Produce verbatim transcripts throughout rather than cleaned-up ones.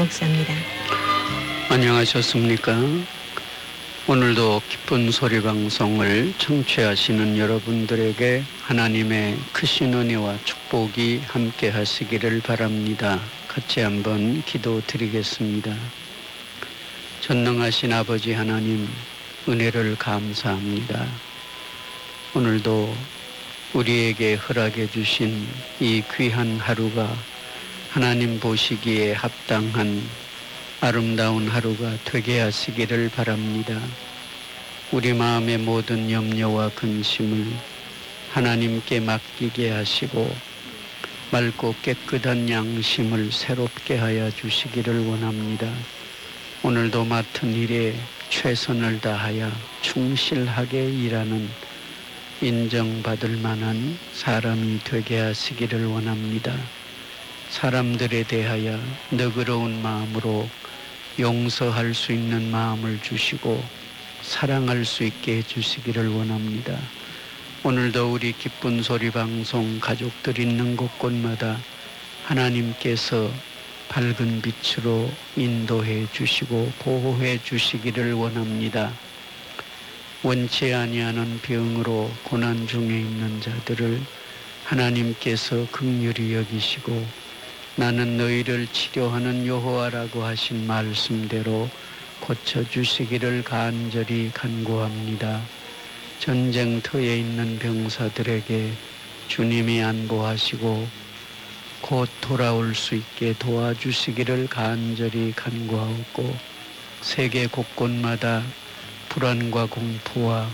목사입니다. 안녕하셨습니까? 오늘도 기쁜 소리 방송을 청취하시는 여러분들에게 하나님의 크신 은혜와 축복이 함께 하시기를 바랍니다. 같이 한번 기도드리겠습니다. 전능하신 아버지 하나님, 은혜를 감사합니다. 오늘도 우리에게 허락해 주신 이 귀한 하루가 하나님 보시기에 합당한 아름다운 하루가 되게 하시기를 바랍니다. 우리 마음의 모든 염려와 근심을 하나님께 맡기게 하시고 맑고 깨끗한 양심을 새롭게 하여 주시기를 원합니다. 오늘도 맡은 일에 최선을 다하여 충실하게 일하는 인정받을 만한 사람이 되게 하시기를 원합니다. 사람들에 대하여 너그러운 마음으로 용서할 수 있는 마음을 주시고 사랑할 수 있게 해주시기를 원합니다. 오늘도 우리 기쁜 소리 방송 가족들 있는 곳곳마다 하나님께서 밝은 빛으로 인도해 주시고 보호해 주시기를 원합니다. 원치 아니하는 병으로 고난 중에 있는 자들을 하나님께서 긍휼히 여기시고 나는 너희를 치료하는 여호와라고 하신 말씀대로 고쳐주시기를 간절히 간구합니다. 전쟁터에 있는 병사들에게 주님이 안보하시고 곧 돌아올 수 있게 도와주시기를 간절히 간구하고 세계 곳곳마다 불안과 공포와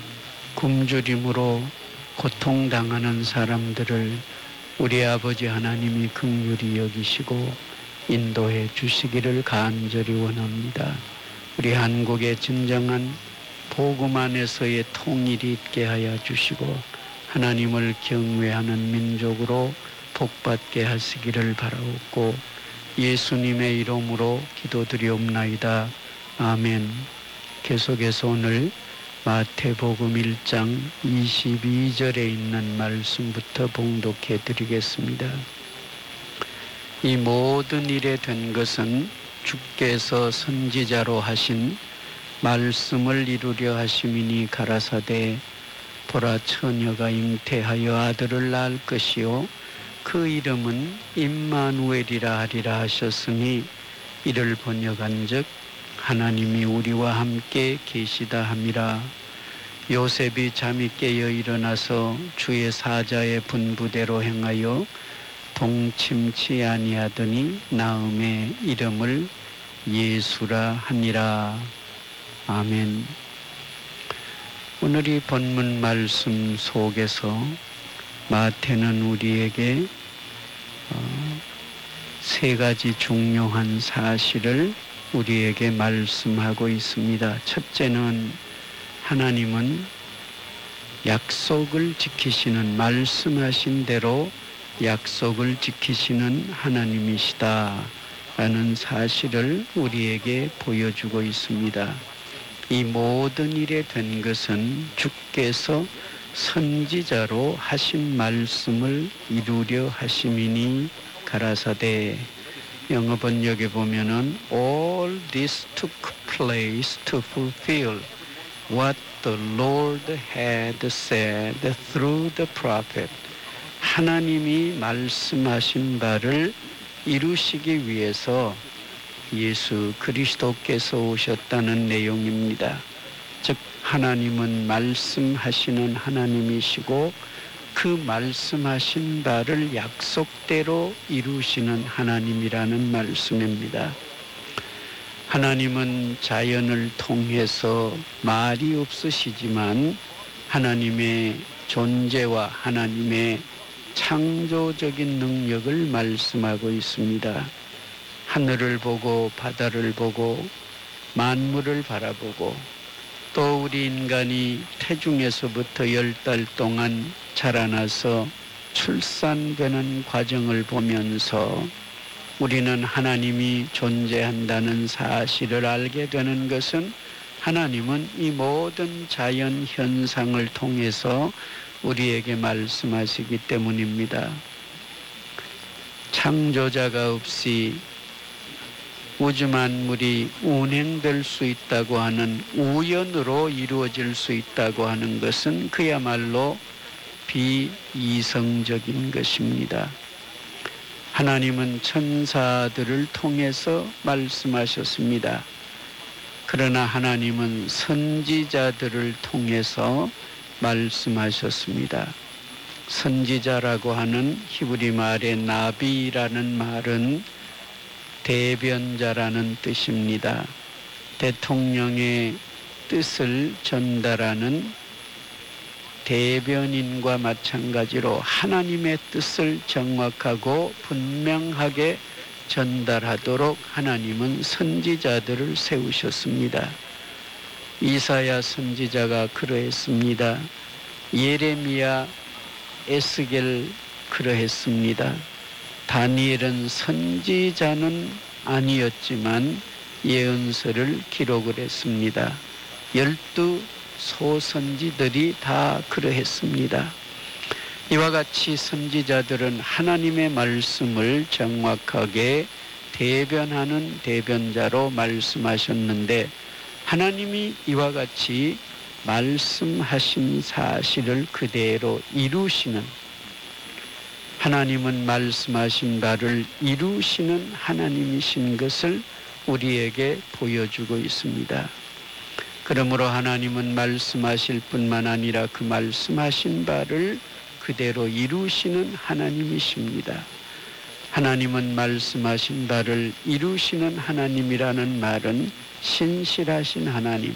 굶주림으로 고통당하는 사람들을 우리 아버지 하나님이 긍휼히 여기시고 인도해 주시기를 간절히 원합니다. 우리 한국의 진정한 복음 안에서의 통일이 있게 하여 주시고 하나님을 경외하는 민족으로 복받게 하시기를 바라옵고 예수님의 이름으로 기도드리옵나이다. 아멘. 계속해서 오늘 마태복음 일 장 이십이 절에 있는 말씀부터 봉독해 드리겠습니다. 이 모든 일에 된 것은 주께서 선지자로 하신 말씀을 이루려 하심이니 가라사대 보라 처녀가 잉태하여 아들을 낳을 것이요 그 이름은 임마누엘이라 하리라 하셨으니 이를 번역한즉 하나님이 우리와 함께 계시다 함이라. 요셉이 잠이 깨어 일어나서 주의 사자의 분부대로 행하여 동침치 아니하더니 나음의 이름을 예수라 하니라. 아멘. 오늘 이 본문 말씀 속에서 마태는 우리에게 세 가지 중요한 사실을 우리에게 말씀하고 있습니다. 첫째는 하나님은 약속을 지키시는 말씀하신 대로 약속을 지키시는 하나님이시다 라는 사실을 우리에게 보여주고 있습니다. 이 모든 일에 된 것은 주께서 선지자로 하신 말씀을 이루려 하심이니 가라사대. 영어 번역에 보면은 all this took place to fulfill what the Lord had said through the prophet. 하나님이 말씀하신 바를 이루시기 위해서 예수 그리스도께서 오셨다는 내용입니다. 즉 하나님은 말씀하시는 하나님이시고 그 말씀하신 바를 약속대로 이루시는 하나님이라는 말씀입니다. 하나님은 자연을 통해서 말이 없으시지만 하나님의 존재와 하나님의 창조적인 능력을 말씀하고 있습니다. 하늘을 보고 바다를 보고 만물을 바라보고 또 우리 인간이 태중에서부터 열 달 동안 자라나서 출산되는 과정을 보면서 우리는 하나님이 존재한다는 사실을 알게 되는 것은 하나님은 이 모든 자연 현상을 통해서 우리에게 말씀하시기 때문입니다. 창조자가 없이 우주 만물이 운행될 수 있다고 하는 우연으로 이루어질 수 있다고 하는 것은 그야말로 비이성적인 것입니다. 하나님은 천사들을 통해서 말씀하셨습니다. 그러나 하나님은 선지자들을 통해서 말씀하셨습니다. 선지자라고 하는 히브리 말의 나비라는 말은 대변자라는 뜻입니다. 대통령의 뜻을 전달하는 대변인과 마찬가지로 하나님의 뜻을 정확하고 분명하게 전달하도록 하나님은 선지자들을 세우셨습니다. 이사야 선지자가 그러했습니다. 예레미야, 에스겔 그러했습니다. 다니엘은 선지자는 아니었지만 예언서를 기록을 했습니다. 열두 소선지들이 다 그러했습니다. 이와 같이 선지자들은 하나님의 말씀을 정확하게 대변하는 대변자로 말씀하셨는데 하나님이 이와 같이 말씀하신 사실을 그대로 이루시는 하나님은 말씀하신 바를 이루시는 하나님이신 것을 우리에게 보여주고 있습니다. 그러므로 하나님은 말씀하실 뿐만 아니라 그 말씀하신 바를 그대로 이루시는 하나님이십니다. 하나님은 말씀하신 바를 이루시는 하나님이라는 말은 신실하신 하나님,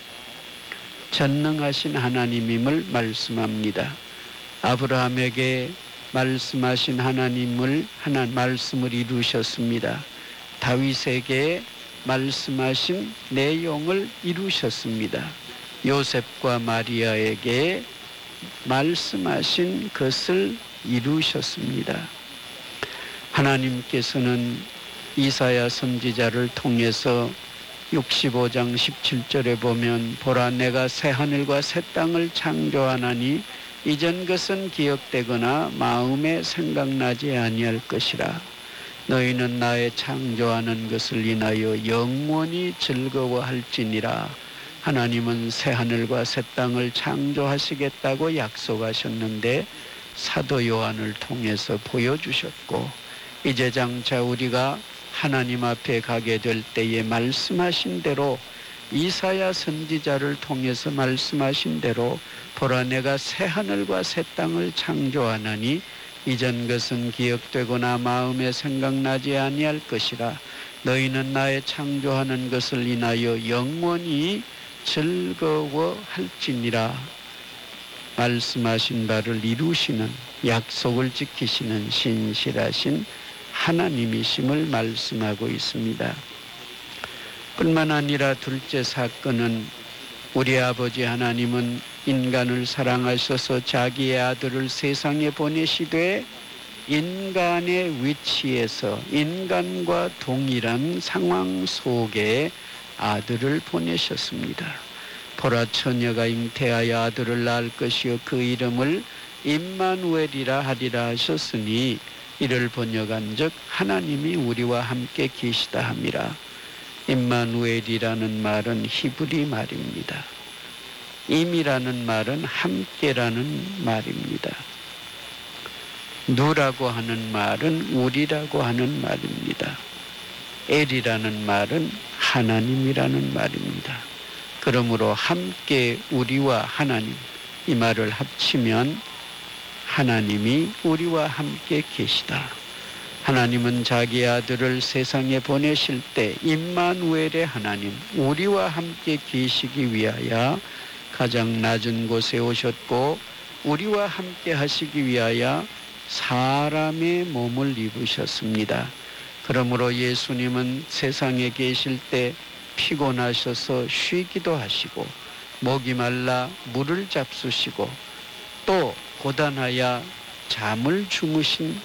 전능하신 하나님임을 말씀합니다. 아브라함에게 말씀하신 하나님을 하나 말씀을 이루셨습니다. 다윗에게 말씀하신 내용을 이루셨습니다. 요셉과 마리아에게 말씀하신 것을 이루셨습니다. 하나님께서는 이사야 선지자를 통해서 육십오 장 십칠 절에 보면 보라 내가 새 하늘과 새 땅을 창조하나니 이전 것은 기억되거나 마음에 생각나지 아니할 것이라. 너희는 나의 창조하는 것을 인하여 영원히 즐거워할지니라. 하나님은 새 하늘과 새 땅을 창조하시겠다고 약속하셨는데 사도 요한을 통해서 보여주셨고 이제 장차 우리가 하나님 앞에 가게 될 때에 말씀하신 대로 이사야 선지자를 통해서 말씀하신 대로 보라 내가 새 하늘과 새 땅을 창조하나니 이전 것은 기억되거나 마음에 생각나지 아니할 것이라. 너희는 나의 창조하는 것을 인하여 영원히 즐거워할지니라. 말씀하신 바를 이루시는 약속을 지키시는 신실하신 하나님이심을 말씀하고 있습니다. 뿐만 아니라 둘째 사건은 우리 아버지 하나님은 인간을 사랑하셔서 자기의 아들을 세상에 보내시되 인간의 위치에서 인간과 동일한 상황 속에 아들을 보내셨습니다. 보라 처녀가 잉태하여 아들을 낳을 것이요 그 이름을 임마누엘이라 하리라 하셨으니 이를 번역한즉 하나님이 우리와 함께 계시다 함이라. 임마누엘이라는 말은 히브리 말입니다. 임이라는 말은 함께라는 말입니다. 누라고 하는 말은 우리라고 하는 말입니다. 엘이라는 말은 하나님이라는 말입니다. 그러므로 함께 우리와 하나님 이 말을 합치면 하나님이 우리와 함께 계시다. 하나님은 자기 아들을 세상에 보내실 때 임마누엘의 하나님 우리와 함께 계시기 위하여 가장 낮은 곳에 오셨고 우리와 함께 하시기 위하여 사람의 몸을 입으셨습니다. 그러므로 예수님은 세상에 계실 때 피곤하셔서 쉬기도 하시고 목이 말라 물을 잡수시고 또 고단하여 잠을 주무신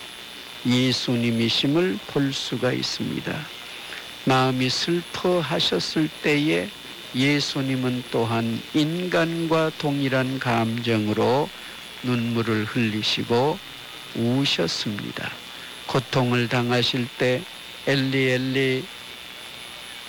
예수님이심을 볼 수가 있습니다. 마음이 슬퍼하셨을 때에 예수님은 또한 인간과 동일한 감정으로 눈물을 흘리시고 우셨습니다. 고통을 당하실 때 엘리 엘리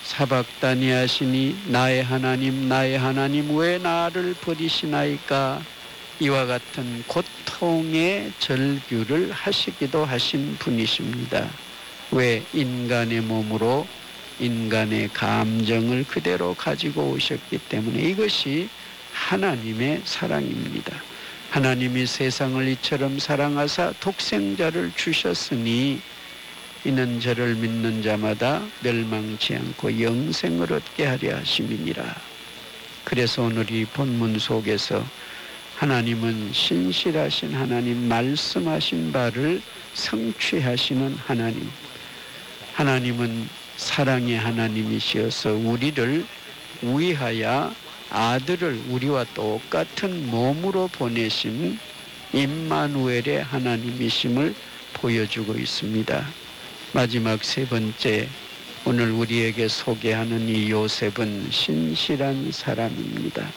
사박다니 하시니 나의 하나님 나의 하나님 왜 나를 버리시나이까. 이와 같은 고통의 절규를 하시기도 하신 분이십니다. 왜? 인간의 몸으로 인간의 감정을 그대로 가지고 오셨기 때문에. 이것이 하나님의 사랑입니다. 하나님이 세상을 이처럼 사랑하사 독생자를 주셨으니 이는 저를 믿는 자마다 멸망치 않고 영생을 얻게 하려 하심이니라. 그래서 오늘 이 본문 속에서 하나님은 신실하신 하나님, 말씀하신 바를 성취하시는 하나님, 하나님은 사랑의 하나님이시어서 우리를 위하여 아들을 우리와 똑같은 몸으로 보내신 임마누엘의 하나님이심을 보여주고 있습니다. 마지막 세 번째, 오늘 우리에게 소개하는 이 요셉은 신실한 사람입니다.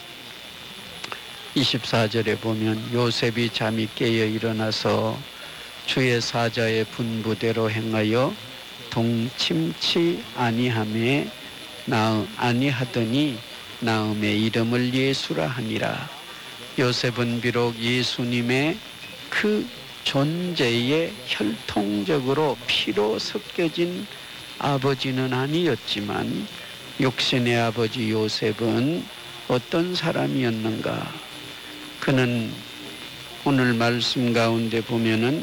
이십사 절에 보면 요셉이 잠이 깨어 일어나서 주의 사자의 분부대로 행하여 동침치 아니함에 나 아니하더니 나음의 이름을 예수라 하니라. 요셉은 비록 예수님의 그 존재에 혈통적으로 피로 섞여진 아버지는 아니었지만 육신의 아버지 요셉은 어떤 사람이었는가? 그는 오늘 말씀 가운데 보면은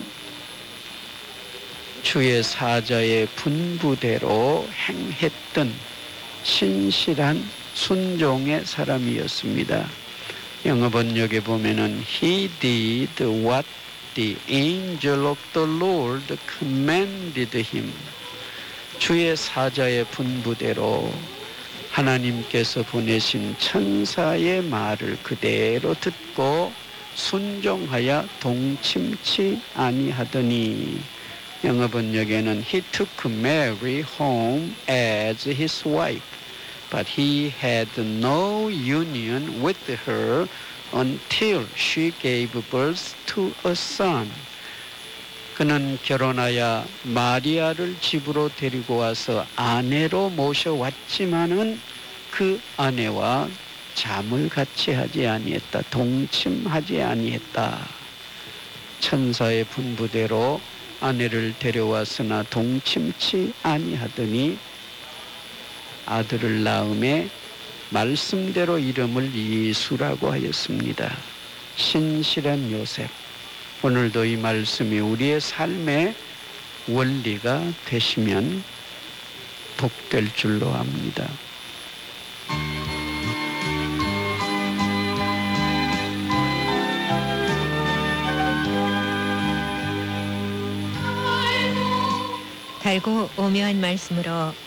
주의 사자의 분부대로 행했던 신실한 순종의 사람이었습니다. 영어 번역에 보면은 He did what the angel of the Lord commanded him. 주의 사자의 분부대로 하나님께서 보내신 천사의 말을 그대로 듣고 순종하여 동침치 아니하더니, 영어 번역에는 He took Mary home as his wife, but he had no union with her until she gave birth to a son. 그는 결혼하여 마리아를 집으로 데리고 와서 아내로 모셔왔지만은 그 아내와 잠을 같이 하지 아니했다. 동침하지 아니했다. 천사의 분부대로 아내를 데려왔으나 동침치 아니하더니 아들을 낳음에 말씀대로 이름을 예수라고 하였습니다. 신실한 요셉. 오늘도 이 말씀이 우리의 삶의 원리가 되시면 복될 줄로 압니다. 달고 오묘한 말씀으로